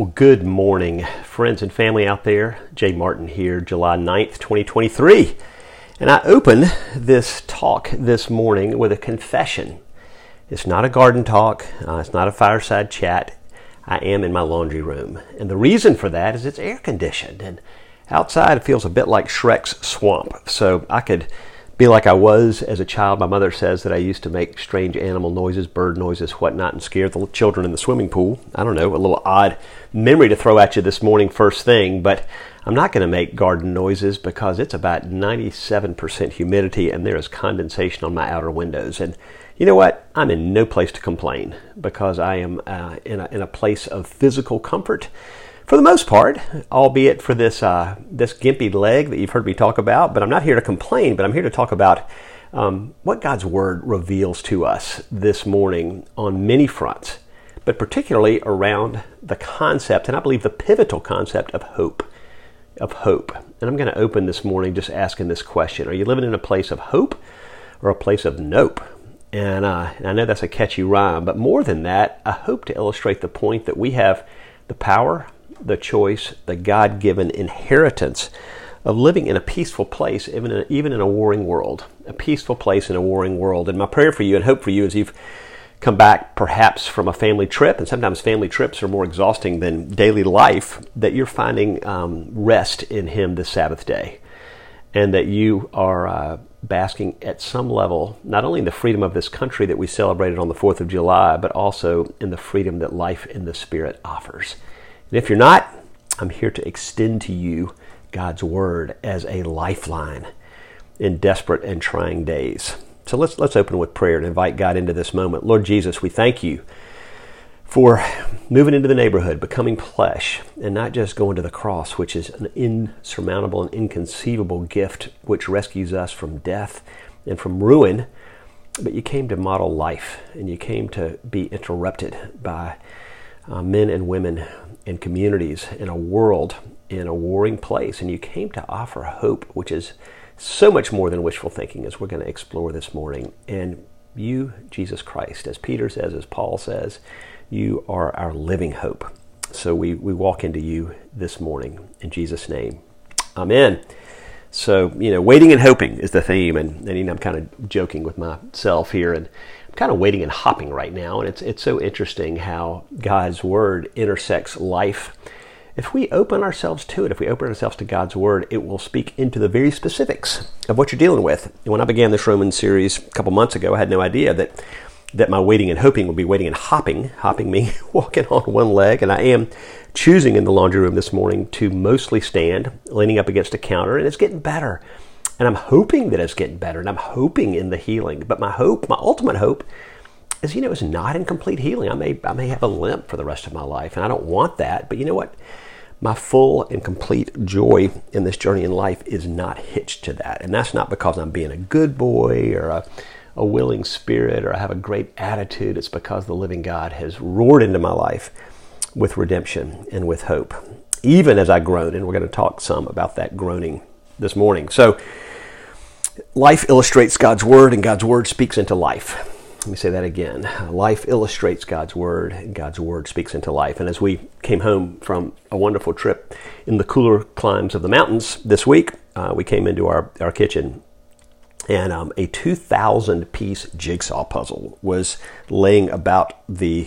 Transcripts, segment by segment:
Well, good morning, friends and family out there. Jay Martin here, July 9th, 2023. And I open this talk this morning with a confession. It's not a garden talk. It's not a fireside chat. I am in my laundry room. And the reason for that is it's air conditioned. And outside it feels a bit like Shrek's swamp. So I could be like I was as a child. My mother says that I used to make strange animal noises, bird noises, whatnot, and scare the children in the swimming pool. I don't know, a little odd memory to throw at you this morning first thing, but I'm not going to make garden noises because it's about 97% humidity and there is condensation on my outer windows. And you know what? I'm in no place to complain because I am in a place of physical comfort for the most part, albeit for this gimpy leg that you've heard me talk about. But I'm not here to complain, but I'm here to talk about what God's Word reveals to us this morning on many fronts, but particularly around the concept, and I believe the pivotal concept of hope. And I'm going to open this morning just asking this question. Are you living in a place of hope or a place of nope? And I know that's a catchy rhyme, but more than that, I hope to illustrate the point that we have the power, the choice, the God-given inheritance of living in a peaceful place, even in a warring world. A peaceful place in a warring world. And my prayer for you and hope for you as you've come back perhaps from a family trip, and sometimes family trips are more exhausting than daily life, that you're finding rest in Him this Sabbath day. And that you are basking at some level, not only in the freedom of this country that we celebrated on the 4th of July, but also in the freedom that life in the Spirit offers. And if you're not, I'm here to extend to you God's Word as a lifeline in desperate and trying days. So let's open with prayer and invite God into this moment. Lord Jesus, we thank you for moving into the neighborhood, becoming flesh, and not just going to the cross, which is an insurmountable and inconceivable gift which rescues us from death and from ruin, but you came to model life, and you came to be interrupted by men and women in communities, in a world, in a warring place, and you came to offer hope, which is so much more than wishful thinking, as we're going to explore this morning. And you, Jesus Christ, as Peter says, as Paul says, you are our living hope. So we walk into you this morning in Jesus' name. Amen. So, waiting and hoping is the theme, and I'm kind of joking with myself here, and I'm kind of waiting and hopping right now, and it's so interesting how God's Word intersects life. If we open ourselves to it, if we open ourselves to God's Word, it will speak into the very specifics of what you're dealing with. And when I began this Romans series a couple months ago, I had no idea that my waiting and hoping would be waiting and hopping meaning walking on one leg, and I am choosing in the laundry room this morning to mostly stand, leaning up against a counter, and it's getting better. And I'm hoping that it's getting better, and I'm hoping in the healing. But my ultimate hope is, is not in complete healing. I may have a limp for the rest of my life, and I don't want that. But you know what? My full and complete joy in this journey in life is not hitched to that. And that's not because I'm being a good boy or a willing spirit or I have a great attitude. It's because the living God has roared into my life with redemption and with hope, even as I groan. And we're going to talk some about that groaning this morning. So life illustrates God's Word, and God's Word speaks into life. Let me say that again. Life illustrates God's Word, and God's Word speaks into life. And as we came home from a wonderful trip in the cooler climes of the mountains this week, we came into our kitchen, and a 2,000-piece jigsaw puzzle was laying about the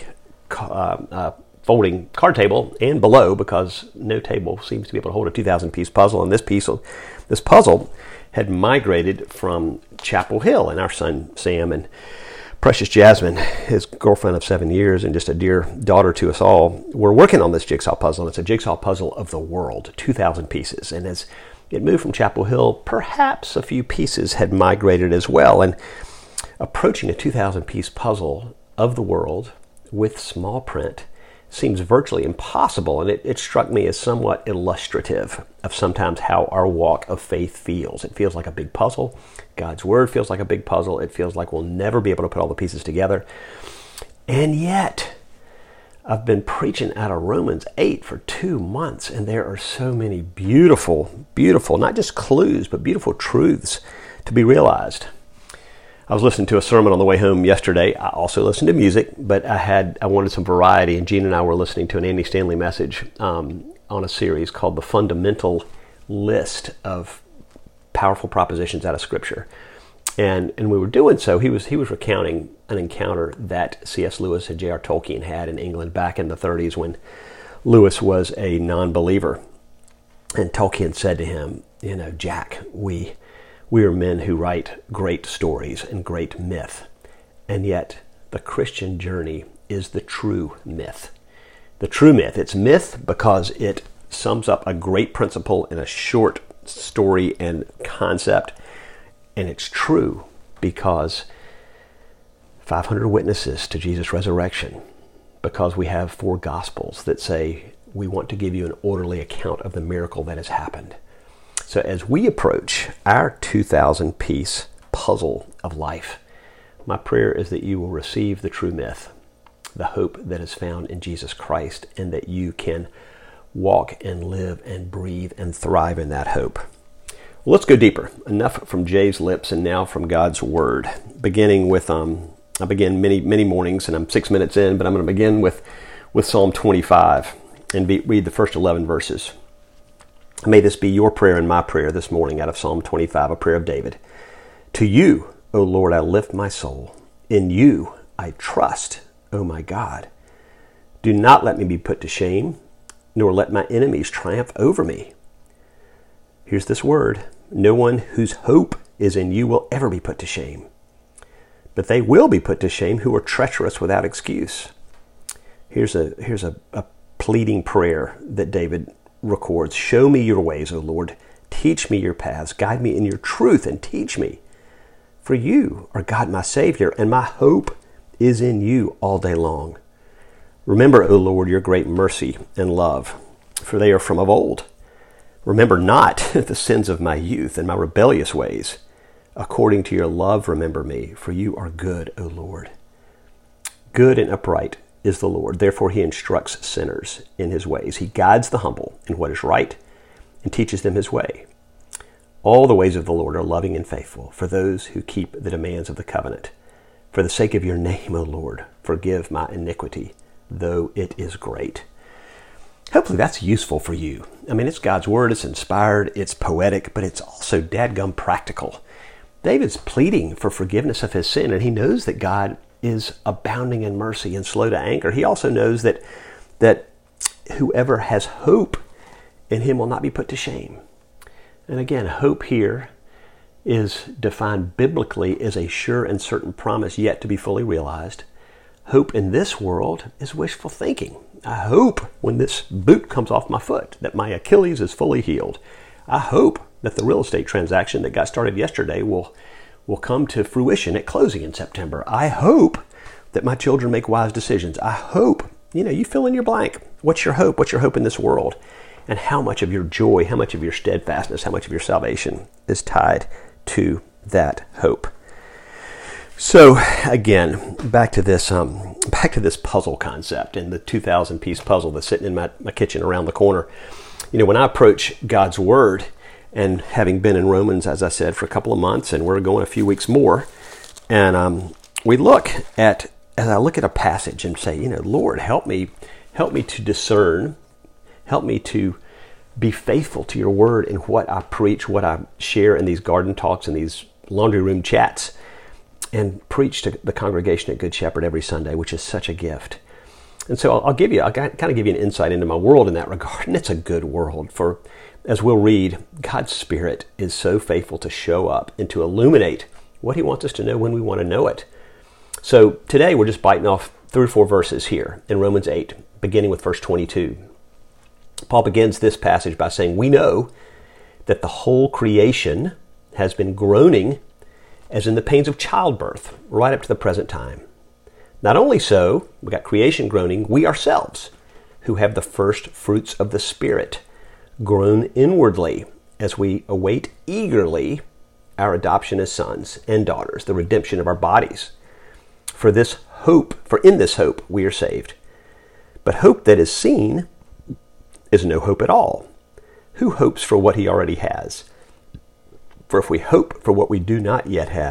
folding card table and below, because no table seems to be able to hold a 2,000-piece puzzle. And this puzzle had migrated from Chapel Hill, and our son Sam and precious Jasmine, his girlfriend of 7 years and just a dear daughter to us all, were working on this jigsaw puzzle. And it's a jigsaw puzzle of the world, 2,000 pieces. And as it moved from Chapel Hill, perhaps a few pieces had migrated as well. And approaching a 2,000-piece puzzle of the world with small print seems virtually impossible, and it struck me as somewhat illustrative of sometimes how our walk of faith feels. It feels like a big puzzle. God's Word feels like a big puzzle. It feels like we'll never be able to put all the pieces together. And yet, I've been preaching out of Romans 8 for 2 months, and there are so many beautiful, not just clues, but beautiful truths to be realized. I was listening to a sermon on the way home yesterday. I also listened to music, but I wanted some variety, and Gene and I were listening to an Andy Stanley message on a series called The Fundamental List of Powerful Propositions Out of Scripture. And we were doing so. He was recounting an encounter that C.S. Lewis and J.R. Tolkien had in England back in the 30s when Lewis was a non-believer. And Tolkien said to him, Jack, we are men who write great stories and great myth, and yet the Christian journey is the true myth. The true myth. It's myth because it sums up a great principle in a short story and concept, and it's true because 500 witnesses to Jesus' resurrection, because we have 4 Gospels that say we want to give you an orderly account of the miracle that has happened. So as we approach our 2,000-piece puzzle of life, my prayer is that you will receive the true myth, the hope that is found in Jesus Christ, and that you can walk and live and breathe and thrive in that hope. Well, let's go deeper. Enough from Jay's lips and now from God's Word. Beginning with, I begin many mornings, and I'm 6 minutes in, but I'm going to begin with Psalm 25 and read the first 11 verses. May this be your prayer and my prayer this morning out of Psalm 25, a prayer of David. To you, O Lord, I lift my soul. In you I trust, O my God. Do not let me be put to shame, nor let my enemies triumph over me. Here's this word. No one whose hope is in you will ever be put to shame. But they will be put to shame who are treacherous without excuse. Here's a pleading prayer that David records. Show me your ways, O Lord. Teach me your paths. Guide me in your truth and teach me. For you are God my Savior, and my hope is in you all day long. Remember, O Lord, your great mercy and love, for they are from of old. Remember not the sins of my youth and my rebellious ways. According to your love, remember me, for you are good, O Lord. Good and upright is the Lord. Therefore he instructs sinners in his ways. He guides the humble in what is right and teaches them his way. All the ways of the Lord are loving and faithful for those who keep the demands of the covenant. For the sake of your name, O Lord, forgive my iniquity, though it is great. Hopefully that's useful for you. I mean, it's God's word, it's inspired, it's poetic, but it's also dadgum practical. David's pleading for forgiveness of his sin, and he knows that God is abounding in mercy and slow to anger. He also knows that whoever has hope in him will not be put to shame. And again, hope here is defined biblically as a sure and certain promise yet to be fully realized. Hope in this world is wishful thinking. I hope when this boot comes off my foot that my Achilles is fully healed. I hope that the real estate transaction that got started yesterday will come to fruition at closing in September. I hope that my children make wise decisions. I hope, you fill in your blank. What's your hope? What's your hope in this world? And how much of your joy, how much of your steadfastness, how much of your salvation is tied to that hope? So again, back to this puzzle concept and the 2,000-piece puzzle that's sitting in my kitchen around the corner. When I approach God's Word, and having been in Romans, as I said, for a couple of months, and we're going a few weeks more, and we look at, as I look at a passage and say, Lord, help me to discern, help me to be faithful to your word in what I preach, what I share in these garden talks and these laundry room chats, and preach to the congregation at Good Shepherd every Sunday, which is such a gift. And so I'll kind of give you an insight into my world in that regard, and it's a good world. For as we'll read, God's Spirit is so faithful to show up and to illuminate what he wants us to know when we want to know it. So today we're just biting off 3 or 4 verses here in Romans 8, beginning with verse 22. Paul begins this passage by saying, we know that the whole creation has been groaning as in the pains of childbirth right up to the present time. Not only so, we got creation groaning, we ourselves, who have the first fruits of the Spirit, groan inwardly as we await eagerly our adoption as sons and daughters, the redemption of our bodies. For in this hope we are saved. But hope that is seen is no hope at all. Who hopes for what he already has? For if we hope for what we do not yet have,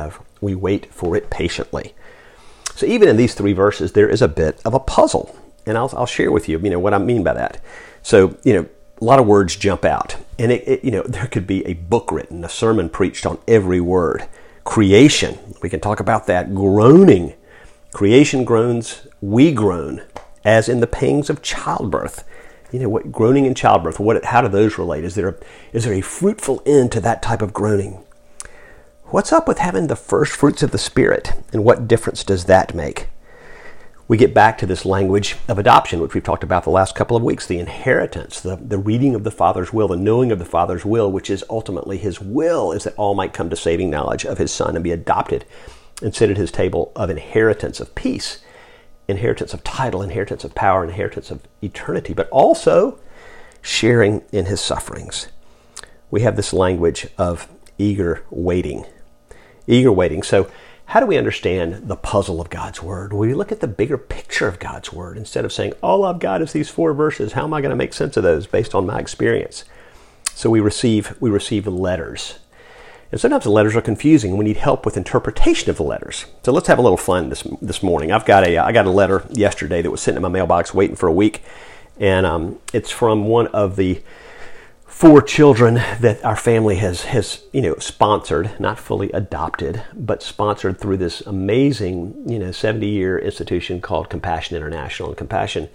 We wait for it patiently. So even in these 3 verses, there is a bit of a puzzle. And I'll share with you, what I mean by that. So, a lot of words jump out. And there could be a book written, a sermon preached on every word. Creation, we can talk about that. Groaning. Creation groans, we groan, as in the pangs of childbirth. What groaning and childbirth, how do those relate? Is there a fruitful end to that type of groaning? What's up with having the first fruits of the Spirit, and what difference does that make? We get back to this language of adoption, which we've talked about the last couple of weeks, the inheritance, the reading of the Father's will, the knowing of the Father's will, which is ultimately His will, is that all might come to saving knowledge of His Son and be adopted and sit at His table of inheritance of peace, inheritance of title, inheritance of power, inheritance of eternity, but also sharing in His sufferings. We have this language of eager waiting. Eager waiting. So how do we understand the puzzle of God's Word? We look at the bigger picture of God's Word instead of saying, all I've got is these 4 verses. How am I going to make sense of those based on my experience? So we receive letters. And sometimes the letters are confusing, and we need help with interpretation of the letters. So let's have a little fun this morning. I got a letter yesterday that was sitting in my mailbox waiting for a week, and it's from one of the 4 children that our family has sponsored, not fully adopted, but sponsored through this amazing 70-year institution called Compassion International. And Compassion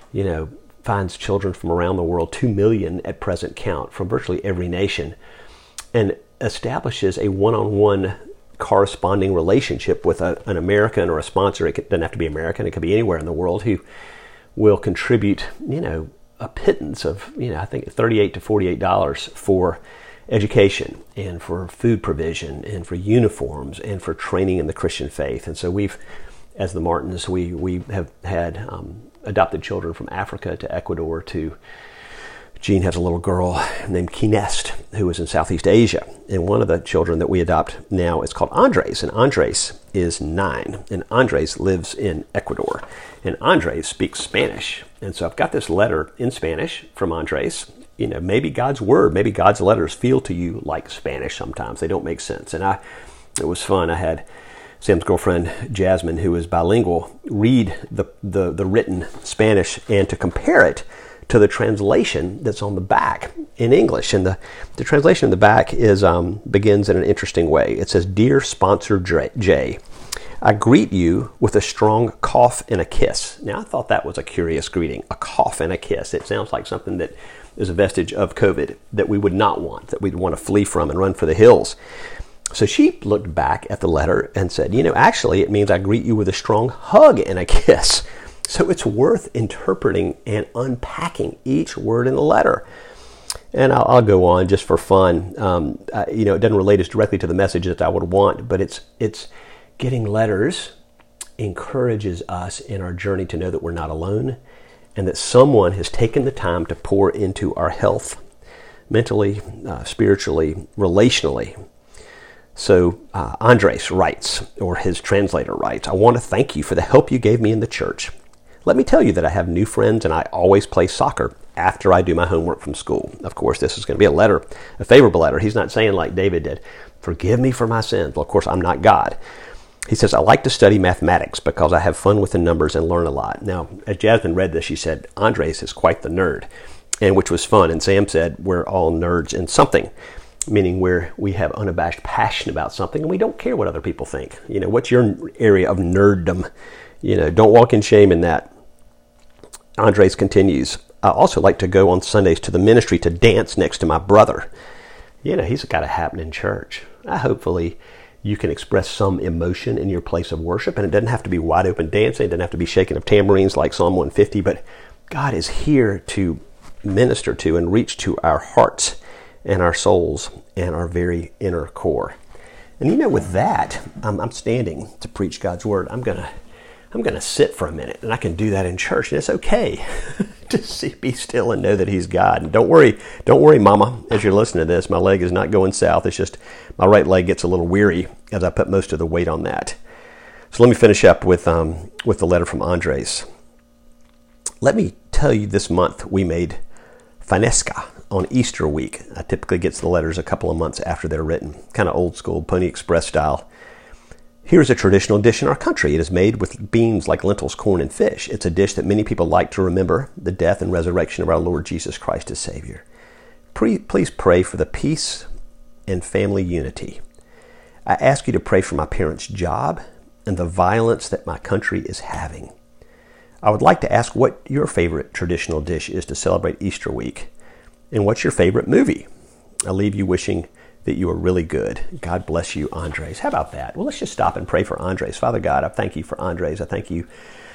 finds children from around the world, 2 million at present count, from virtually every nation, and establishes a one-on-one corresponding relationship with an American or a sponsor. It doesn't have to be American, it could be anywhere in the world, who will contribute a pittance of, I think $38 to $48 for education and for food provision and for uniforms and for training in the Christian faith. And so we've, as the Martins, we have had adopted children from Africa to Ecuador to, Jean has a little girl named Kinest who is in Southeast Asia. And one of the children that we adopt now is called Andres. And Andres is 9. And Andres lives in Ecuador. And Andres speaks Spanish. And so I've got this letter in Spanish from Andres. Maybe God's Word, maybe God's letters feel to you like Spanish sometimes. They don't make sense. And it was fun. I had Sam's girlfriend, Jasmine, who is bilingual, read the written Spanish and to compare it to the translation that's on the back in English. And the translation in the back begins in an interesting way. It says, "Dear Sponsor Jay, I greet you with a strong cough and a kiss." Now, I thought that was a curious greeting, a cough and a kiss. It sounds like something that is a vestige of COVID that we would not want, that we'd want to flee from and run for the hills. So she looked back at the letter and said, actually, it means I greet you with a strong hug and a kiss. So it's worth interpreting and unpacking each word in the letter. And I'll go on just for fun. It doesn't relate as directly to the message that I would want, but it's getting letters encourages us in our journey to know that we're not alone and that someone has taken the time to pour into our health, mentally, spiritually, relationally. So Andres writes, or his translator writes, "I want to thank you for the help you gave me in the church. Let me tell you that I have new friends and I always play soccer after I do my homework from school." Of course, this is going to be a favorable letter. He's not saying like David did, "Forgive me for my sins." Well, of course, I'm not God. He says, "I like to study mathematics because I have fun with the numbers and learn a lot." Now, as Jasmine read this, she said, Andres is quite the nerd, and which was fun. And Sam said, we're all nerds in something, meaning where we have unabashed passion about something and we don't care what other people think. What's your area of nerddom? Don't walk in shame in that. Andres continues, "I also like to go on Sundays to the ministry to dance next to my brother." He's got a happening church. Hopefully you can express some emotion in your place of worship, and it doesn't have to be wide open dancing. It doesn't have to be shaking of tambourines like Psalm 150, but God is here to minister to and reach to our hearts and our souls and our very inner core. And with that, I'm standing to preach God's Word. I'm gonna sit for a minute, and I can do that in church, and it's okay to be still and know that He's God. And don't worry, Mama, as you're listening to this, my leg is not going south. It's just my right leg gets a little weary as I put most of the weight on that. So let me finish up with the letter from Andres. Let me tell you, this month we made Finesca on Easter week. I typically get the letters a couple of months after they're written, kind of old school, Pony Express style. Here's a traditional dish in our country. It is made with beans like lentils, corn, and fish. It's a dish that many people like to remember the death and resurrection of our Lord Jesus Christ as Savior. Please pray for the peace and family unity. I ask you to pray for my parents' job and the violence that my country is having. I would like to ask what your favorite traditional dish is to celebrate Easter week, and what's your favorite movie? I leave you wishing that you are really good. God bless you, Andres. How about that? Well, let's just stop and pray for Andres. Father God, I thank you for Andres. I thank you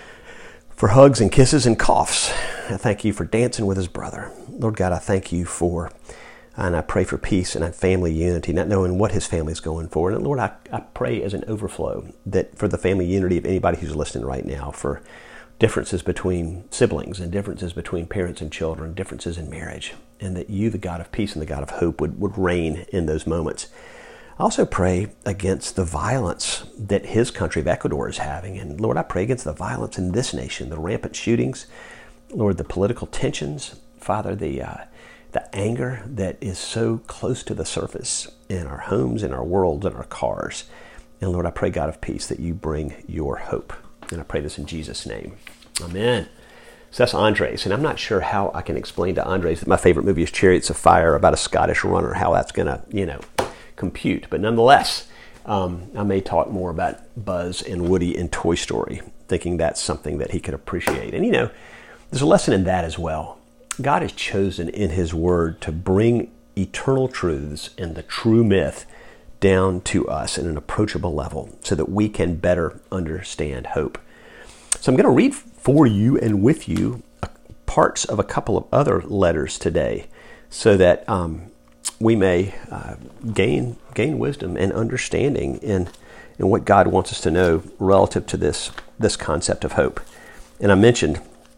for hugs and kisses and coughs. I thank you for dancing with his brother. Lord God, I thank you for, and I pray for peace and family unity, not knowing what his family is going for. And Lord, I pray as an overflow that for the family unity of anybody who's listening right now, for differences between siblings and differences between parents and children, differences in marriage, and that you, the God of peace and the God of hope, would reign in those moments. I also pray against the violence that his country of Ecuador is having. And Lord, I pray against the violence in this nation, the rampant shootings, Lord, the political tensions, Father, the anger that is so close to the surface in our homes, in our worlds, in our cars. And Lord, I pray, God of peace, that you bring your hope. And I pray this in Jesus' name. Amen. So that's Andres. And I'm not sure how I can explain to Andres that my favorite movie is Chariots of Fire, about a Scottish runner, how that's going to, compute. But nonetheless, I may talk more about Buzz and Woody in Toy Story, thinking that's something that he could appreciate. And, there's a lesson in that as well. God has chosen in his word to bring eternal truths and the true myth down to us in an approachable level so that we can better understand hope. So I'm going to read for you and with you parts of a couple of other letters today so that we may gain wisdom and understanding in what God wants us to know relative to this concept of hope. And I mentioned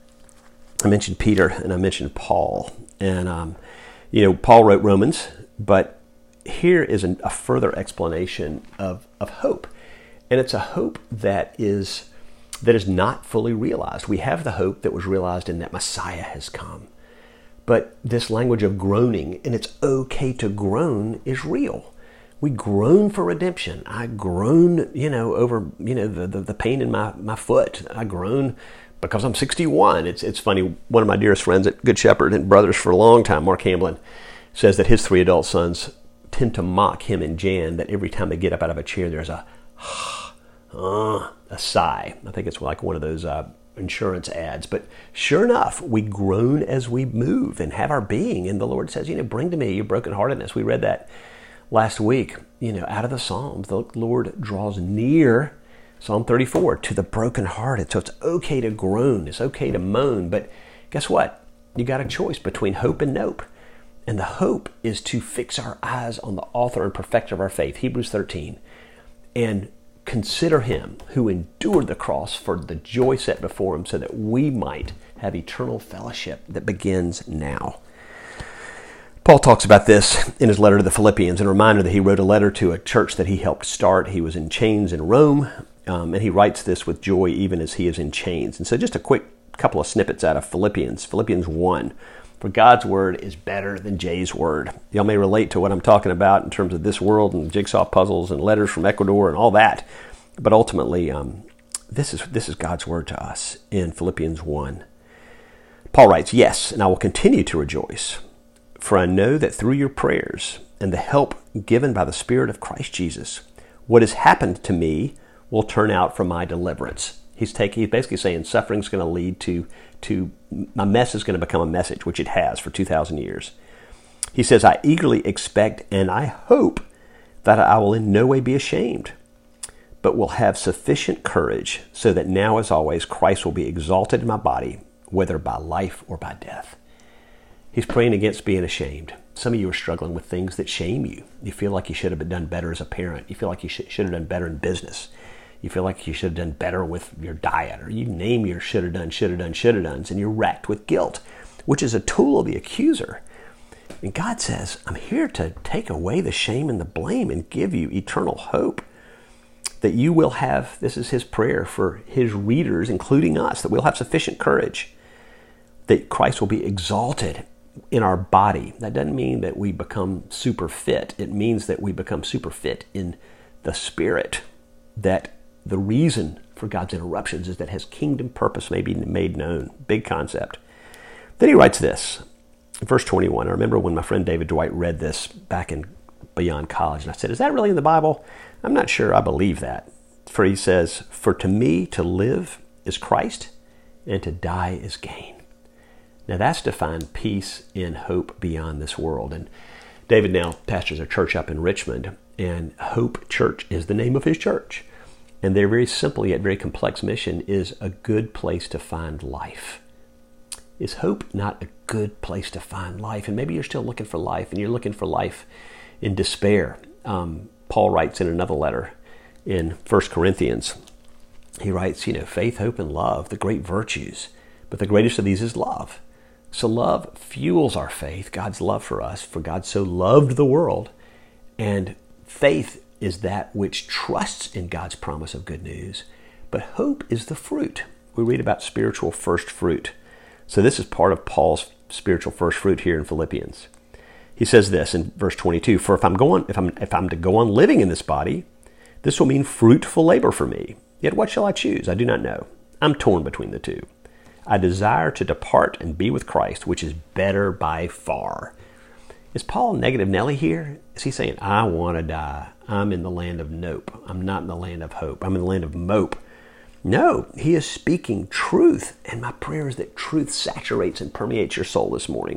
Peter and I mentioned Paul. And, Paul wrote Romans, but here is a further explanation of hope. And it's a hope that is not fully realized. We have the hope that was realized in that Messiah has come. But this language of groaning, and it's okay to groan, is real. We groan for redemption. I groan, over, the pain in my foot. I groan because I'm 61. It's funny. One of my dearest friends at Good Shepherd and brothers for a long time, Mark Hamblin, says that his 3 adult sons tend to mock him and Jan, that every time they get up out of a chair, there's a sigh. I think it's like one of those insurance ads. But sure enough, we groan as we move and have our being. And the Lord says, bring to me your brokenheartedness. We read that last week, out of the Psalms. The Lord draws near, Psalm 34, to the brokenhearted. So it's okay to groan. It's okay to moan. But guess what? You got a choice between hope and nope. And the hope is to fix our eyes on the author and perfecter of our faith, Hebrews 13, and consider him who endured the cross for the joy set before him so that we might have eternal fellowship that begins now. Paul talks about this in his letter to the Philippians, and a reminder that he wrote a letter to a church that he helped start. He was in chains in Rome, and he writes this with joy even as he is in chains. And so just a quick couple of snippets out of Philippians 1. For God's word is better than Jay's word. Y'all may relate to what I'm talking about in terms of this world and jigsaw puzzles and letters from Ecuador and all that. But ultimately, this is God's word to us in Philippians 1. Paul writes, "Yes, and I will continue to rejoice, for I know that through your prayers and the help given by the Spirit of Christ Jesus, what has happened to me will turn out for my deliverance." He's basically saying suffering's going to lead to my mess is going to become a message, which it has for 2,000 years. He says, "I eagerly expect and I hope that I will in no way be ashamed, but will have sufficient courage so that now as always Christ will be exalted in my body, whether by life or by death." He's praying against being ashamed. Some of you are struggling with things that shame you. You feel like you should have done better as a parent. You feel like you should have done better in business. You feel like you should have done better with your diet, or you name your should have done's, and you're wracked with guilt, which is a tool of the accuser. And God says, I'm here to take away the shame and the blame and give you eternal hope. That you will have, this is his prayer for his readers, including us, that we'll have sufficient courage, that Christ will be exalted in our body. That doesn't mean that we become super fit. It means that we become super fit in the Spirit. that the reason for God's interruptions is that his kingdom purpose may be made known. Big concept. Then he writes this, in verse 21. I remember when my friend David Dwight read this back in Beyond College, and I said, is that really in the Bible? I'm not sure I believe that. For he says, for to me to live is Christ, and to die is gain. Now that's to find peace and hope beyond this world. And David now pastors a church up in Richmond, and Hope Church is the name of his church. And their very simple yet very complex mission is a good place to find life. Is hope not a good place to find life? And maybe you're still looking for life, and you're looking for life in despair. Paul writes in another letter in 1 Corinthians, he writes, faith, hope, and love, the great virtues. But the greatest of these is love. So love fuels our faith, God's love for us, for God so loved the world. And faith is that which trusts in God's promise of good news. But hope is the fruit. We read about spiritual first fruit. So this is part of Paul's spiritual first fruit here in Philippians. He says this in verse 22, for if I'm to go on living in this body, this will mean fruitful labor for me. Yet what shall I choose? I do not know. I'm torn between the two. I desire to depart and be with Christ, which is better by far. Is Paul negative Nelly here? Is he saying, I want to die. I'm in the land of nope. I'm not in the land of hope. I'm in the land of mope. No, he is speaking truth. And my prayer is that truth saturates and permeates your soul this morning.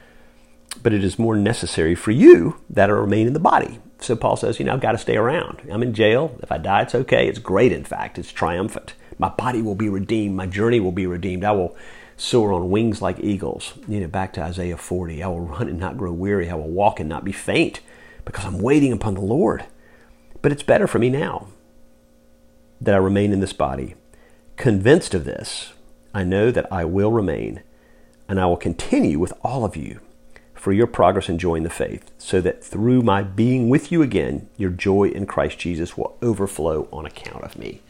But it is more necessary for you that I remain in the body. So Paul says, I've got to stay around. I'm in jail. If I die, it's okay. It's great, in fact. It's triumphant. My body will be redeemed. My journey will be redeemed. I will soar on wings like eagles. Back to Isaiah 40. I will run and not grow weary. I will walk and not be faint because I'm waiting upon the Lord. But it's better for me now that I remain in this body. Convinced of this, I know that I will remain, and I will continue with all of you for your progress in joy in the faith, so that through my being with you again, your joy in Christ Jesus will overflow on account of me.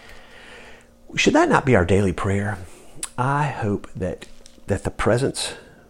Should that not be our daily prayer? I hope that the presence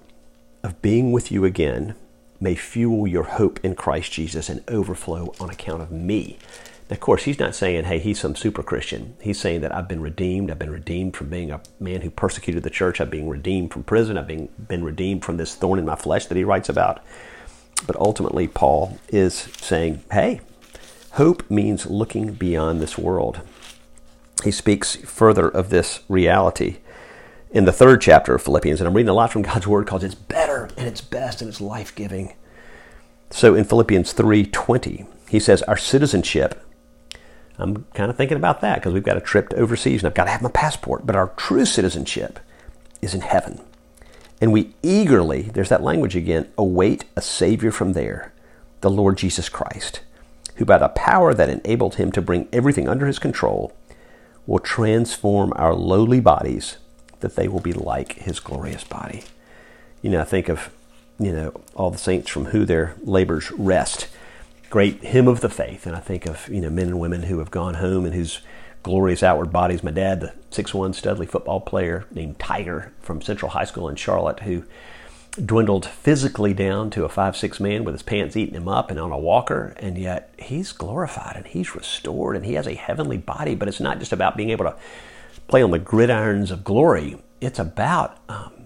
of being with you again may fuel your hope in Christ Jesus and overflow on account of me. Now, of course, he's not saying, hey, he's some super Christian. He's saying that I've been redeemed. I've been redeemed from being a man who persecuted the church. I've been redeemed from prison. I've been redeemed from this thorn in my flesh that he writes about. But ultimately, Paul is saying, hey, hope means looking beyond this world. He speaks further of this reality in the 3rd chapter of Philippians. And I'm reading a lot from God's Word because it's better and it's best and it's life-giving. So in Philippians 3:20, he says, our citizenship, I'm kind of thinking about that because we've got a trip to overseas and I've got to have my passport. But our true citizenship is in heaven. And we eagerly, there's that language again, await a Savior from there, the Lord Jesus Christ, who by the power that enabled him to bring everything under his control will transform our lowly bodies that they will be like his glorious body. I think of, all the saints from who their labors rest. Great hymn of the faith. And I think of, men and women who have gone home and whose glorious outward bodies. My dad, the 6'1" Studley football player named Tiger from Central High School in Charlotte, who dwindled physically down to a 5'6" man with his pants eating him up and on a walker. And yet he's glorified and he's restored and he has a heavenly body. But it's not just about being able to play on the gridirons of glory. It's about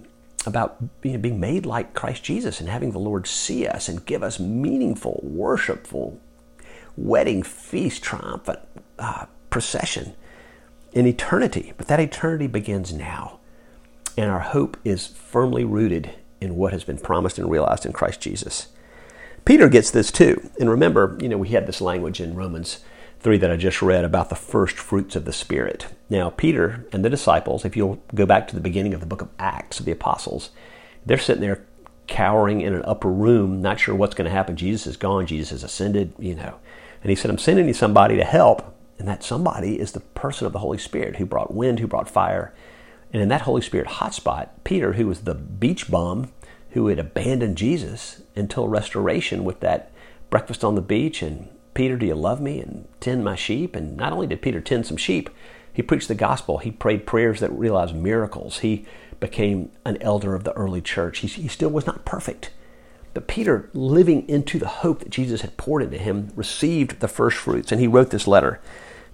being made like Christ Jesus and having the Lord see us and give us meaningful, worshipful, wedding feast, triumphant procession in eternity. But that eternity begins now. And our hope is firmly rooted in what has been promised and realized in Christ Jesus. Peter gets this too. And remember, we had this language in Romans 3 that I just read about the first fruits of the Spirit. Now, Peter and the disciples, if you'll go back to the beginning of the book of Acts of the Apostles, they're sitting there cowering in an upper room, not sure what's going to happen. Jesus is gone. Jesus has ascended, And he said, I'm sending you somebody to help. And that somebody is the person of the Holy Spirit who brought wind, who brought fire. And in that Holy Spirit hotspot, Peter, who was the beach bum who had abandoned Jesus until restoration with that breakfast on the beach and Peter, do you love me? And tend my sheep. And not only did Peter tend some sheep, he preached the gospel. He prayed prayers that realized miracles. He became an elder of the early church. He still was not perfect. But Peter, living into the hope that Jesus had poured into him, received the first fruits. And he wrote this letter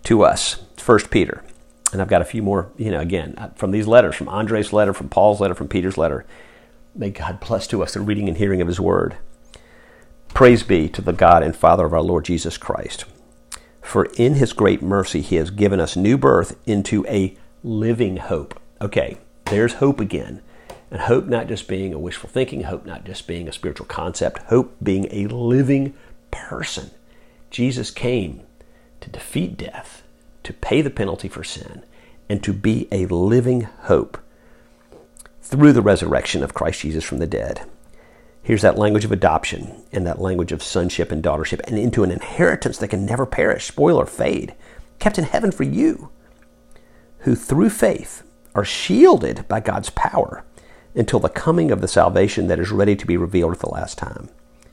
to us. 1 Peter. And I've got a few more, again, from these letters, from Andre's letter, from Paul's letter, from Peter's letter. May God bless to us the reading and hearing of his word. Praise be to the God and Father of our Lord Jesus Christ. For in his great mercy, he has given us new birth into a living hope. Okay, there's hope again. And hope not just being a wishful thinking, hope not just being a spiritual concept, hope being a living person. Jesus came to defeat death, to pay the penalty for sin, and to be a living hope through the resurrection of Christ Jesus from the dead. Here's that language of adoption and that language of sonship and daughtership, and into an inheritance that can never perish, spoil, or fade, kept in heaven for you, who through faith are shielded by God's power until the coming of the salvation that is ready to be revealed at the last time.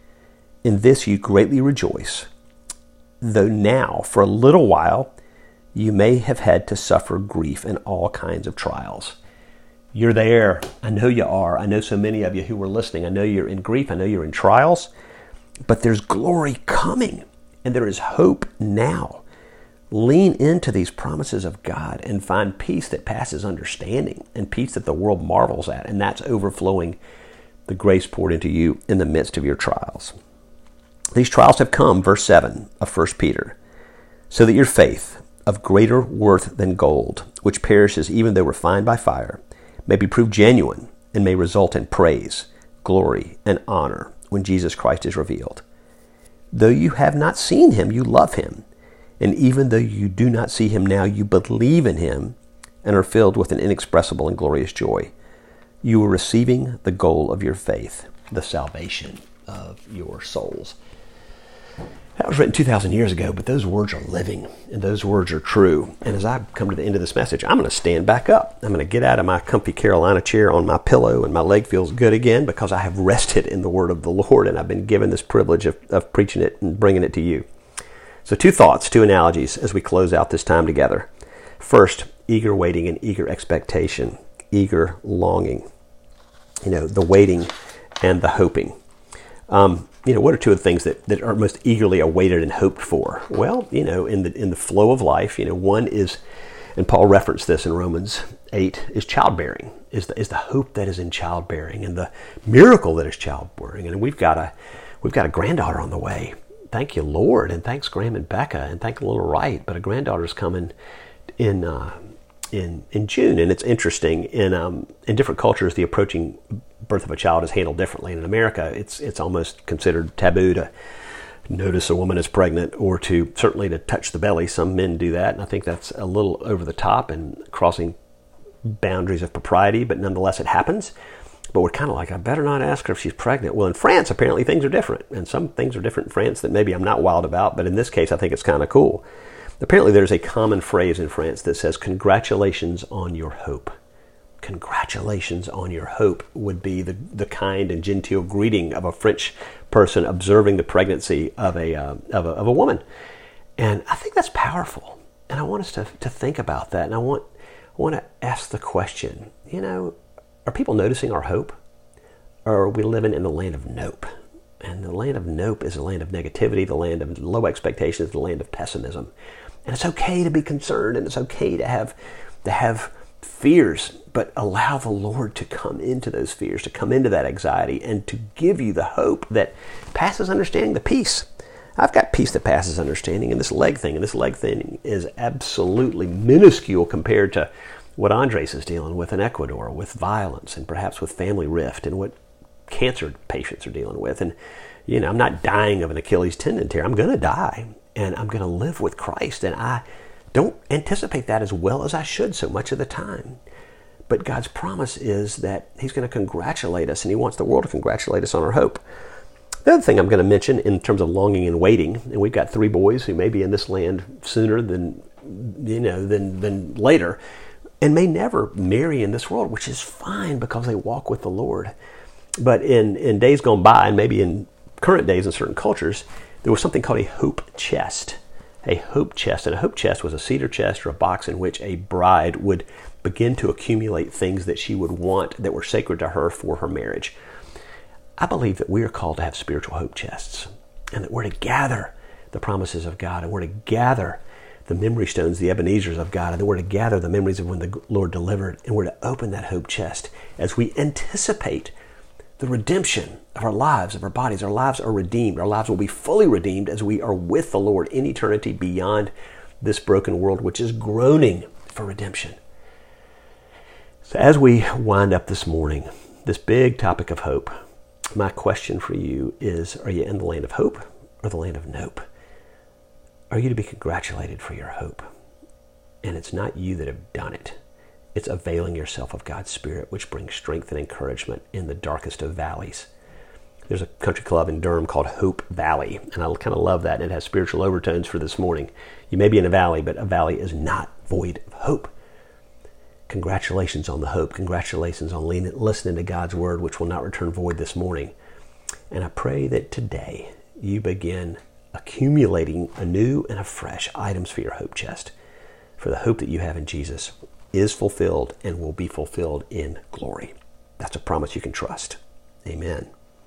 In this you greatly rejoice, though now, for a little while, you may have had to suffer grief in all kinds of trials. You're there. I know you are. I know so many of you who were listening. I know you're in grief. I know you're in trials. But there's glory coming, and there is hope now. Lean into these promises of God and find peace that passes understanding and peace that the world marvels at, and that's overflowing the grace poured into you in the midst of your trials. These trials have come, verse 7 of 1 Peter, so that your faith, of greater worth than gold, which perishes even though refined by fire, may be proved genuine and may result in praise, glory, and honor when Jesus Christ is revealed. Though you have not seen him, you love him. And even though you do not see him now, you believe in him and are filled with an inexpressible and glorious joy. You are receiving the goal of your faith, the salvation of your souls. That was written 2,000 years ago, but those words are living and those words are true. And as I come to the end of this message, I'm going to stand back up. I'm going to get out of my comfy Carolina chair on my pillow, and my leg feels good again because I have rested in the word of the Lord, and I've been given this privilege of preaching it and bringing it to you. So 2 thoughts, 2 analogies as we close out this time together. First, eager waiting and eager expectation, eager longing. The waiting and the hoping. What are 2 of the things that are most eagerly awaited and hoped for? Well, in the flow of life, one is, and Paul referenced this in Romans 8, is childbearing, is the hope that is in childbearing and the miracle that is childbearing. And we've got a granddaughter on the way. Thank you, Lord, and thanks, Graham and Becca, and thank the little Wright. But a granddaughter's coming in June, and it's interesting. In different cultures, the approaching birth of a child is handled differently. And in America, it's almost considered taboo to notice a woman is pregnant or certainly to touch the belly. Some men do that, and I think that's a little over the top and crossing boundaries of propriety. But nonetheless, it happens. But we're kind of like, I better not ask her if she's pregnant. Well, in France, apparently things are different. And some things are different in France that maybe I'm not wild about. But in this case, I think it's kind of cool. Apparently, there's a common phrase in France that says, congratulations on your hope. Congratulations on your hope would be the kind and genteel greeting of a French person observing the pregnancy of a woman. And I think that's powerful. And I want us to think about that. And I want to ask the question, are people noticing our hope? Or are we living in the land of nope? And the land of nope is the land of negativity, the land of low expectations, the land of pessimism. And it's okay to be concerned, and it's okay to have fears, but allow the Lord to come into those fears, to come into that anxiety, and to give you the hope that passes understanding, the peace. I've got peace that passes understanding, and this leg thing is absolutely minuscule compared to what Andres is dealing with in Ecuador, with violence and perhaps with family rift, and what cancer patients are dealing with. And, I'm not dying of an Achilles tendon tear. I'm going to die, and I'm going to live with Christ. And I don't anticipate that as well as I should so much of the time. But God's promise is that he's going to congratulate us, and he wants the world to congratulate us on our hope. The other thing I'm going to mention in terms of longing and waiting, and we've got 3 boys who may be in this land sooner than later, and may never marry in this world, which is fine because they walk with the Lord. But in days gone by, and maybe in current days in certain cultures, there was something called a hope chest. A hope chest. And a hope chest was a cedar chest or a box in which a bride would begin to accumulate things that she would want that were sacred to her for her marriage. I believe that we are called to have spiritual hope chests, and that we're to gather the promises of God, and we're to gather the memory stones, the Ebenezers of God, and then we're to gather the memories of when the Lord delivered, and we're to open that hope chest as we anticipate the redemption of our lives, of our bodies. Our lives are redeemed. Our lives will be fully redeemed as we are with the Lord in eternity beyond this broken world, which is groaning for redemption. So as we wind up this morning, this big topic of hope, my question for you is, are you in the land of hope or the land of nope? Are you to be congratulated for your hope? And it's not you that have done it. It's availing yourself of God's Spirit, which brings strength and encouragement in the darkest of valleys. There's a country club in Durham called Hope Valley, and I kind of love that. It has spiritual overtones for this morning. You may be in a valley, but a valley is not void of hope. Congratulations on the hope. Congratulations on listening to God's word, which will not return void this morning. And I pray that today you begin accumulating anew and afresh items for your hope chest. For the hope that you have in Jesus is fulfilled and will be fulfilled in glory. That's a promise you can trust. Amen.